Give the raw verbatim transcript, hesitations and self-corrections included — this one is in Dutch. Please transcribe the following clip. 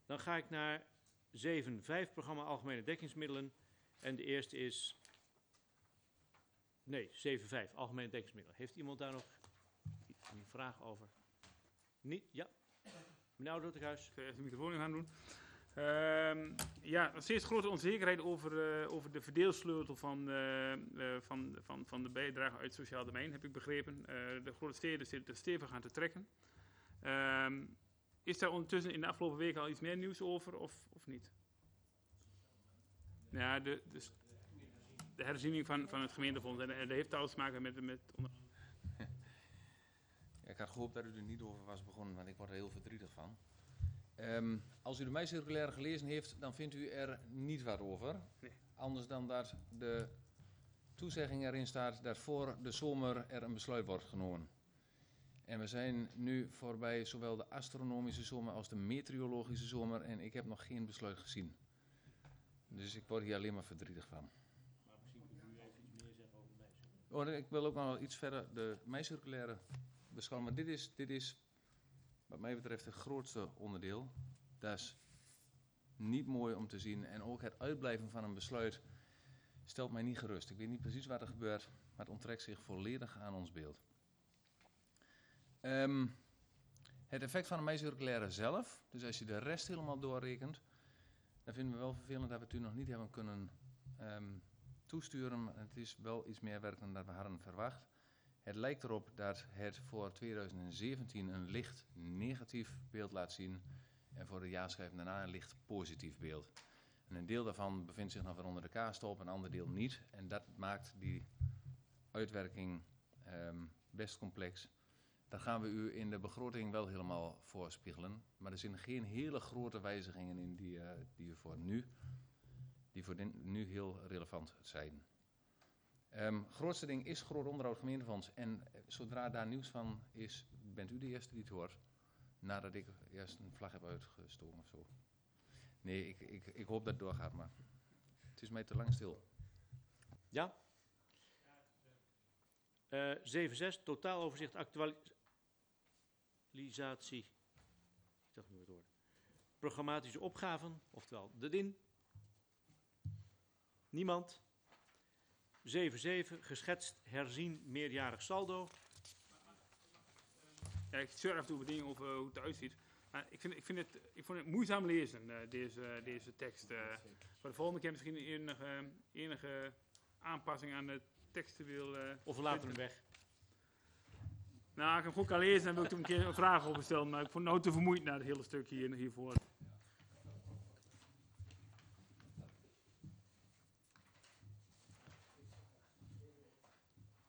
Dan ga ik naar zeven punt vijf, programma Algemene Dekkingsmiddelen. En de eerste is... Nee, zeven punt vijf, Algemene Dekkingsmiddelen. Heeft iemand daar nog een vraag over? Niet? Ja. Meneer Oud-Rutterhuis. Ik ga even de microfoon in gaan doen. Uh, ja, nog steeds grote onzekerheid over, uh, over de verdeelsleutel van, uh, uh, van, van, van de bijdrage uit het sociaal domein, heb ik begrepen. Uh, de grote steden zitten stevig aan te trekken. Uh, is daar ondertussen in de afgelopen weken al iets meer nieuws over, of, of niet? Ja, de, de, de herziening van, van het gemeentefonds. En, en dat heeft alles te maken met... met onder... ja, ik had gehoopt dat u er niet over was begonnen, want ik word er heel verdrietig van. Um, als u de mei-circulaire gelezen heeft, dan vindt u er niet wat over. Nee. Anders dan dat de toezegging erin staat dat voor de zomer er een besluit wordt genomen. En we zijn nu voorbij zowel de astronomische zomer als de meteorologische zomer en ik heb nog geen besluit gezien. Dus ik word hier alleen maar verdrietig van. Maar misschien kunt u even iets meer zeggen over de mei-circulaire. Oh, ik wil ook nog wel iets verder de mei-circulaire beschouwen, maar dit is... Dit is wat mij betreft het grootste onderdeel. Dat is niet mooi om te zien. En ook het uitblijven van een besluit stelt mij niet gerust. Ik weet niet precies wat er gebeurt, maar het onttrekt zich volledig aan ons beeld. Um, het effect van de mei-circulaire zelf, dus als je de rest helemaal doorrekent, dan vinden we wel vervelend dat we het u nog niet hebben kunnen um, toesturen. Maar het is wel iets meer werk dan dat we hadden verwacht. Het lijkt erop dat het voor tweeduizend zeventien een licht negatief beeld laat zien en voor de jaarschijf daarna een licht positief beeld. En een deel daarvan bevindt zich nog weer onder de kaarstop, een ander deel niet. En dat maakt die uitwerking um, best complex. Dat gaan we u in de begroting wel helemaal voorspiegelen. Maar er zijn geen hele grote wijzigingen in die, uh, die voor nu, die voor din, nu heel relevant zijn. Um, grootste ding is groot onderhoud gemeentefonds. En uh, zodra daar nieuws van is, bent u de eerste die het hoort. Nadat ik eerst een vlag heb uitgestoken of zo. Nee, ik, ik, ik hoop dat het doorgaat, maar het is mij te lang stil. Ja? Uh, zeven punt zes, totaaloverzicht actualisatie. Ik dacht nu het woord. Programmatische opgaven, oftewel de D I N. Niemand. zeven punt zeven, geschetst herzien meerjarig saldo. Ja, ik zeur af en toe wat dingen over hoe het eruit ziet. Maar ik, vind, ik, vind het, ik vond het moeizaam lezen, uh, deze, deze tekst. Uh, voor de volgende keer misschien enige, enige aanpassing aan de teksten wil... Uh, of we laten hem weg. Nou, ik heb hem goed kan lezen en wil ik toen een keer een vraag over stellen. Maar ik vond het nou te vermoeid naar het hele stuk hier, hiervoor.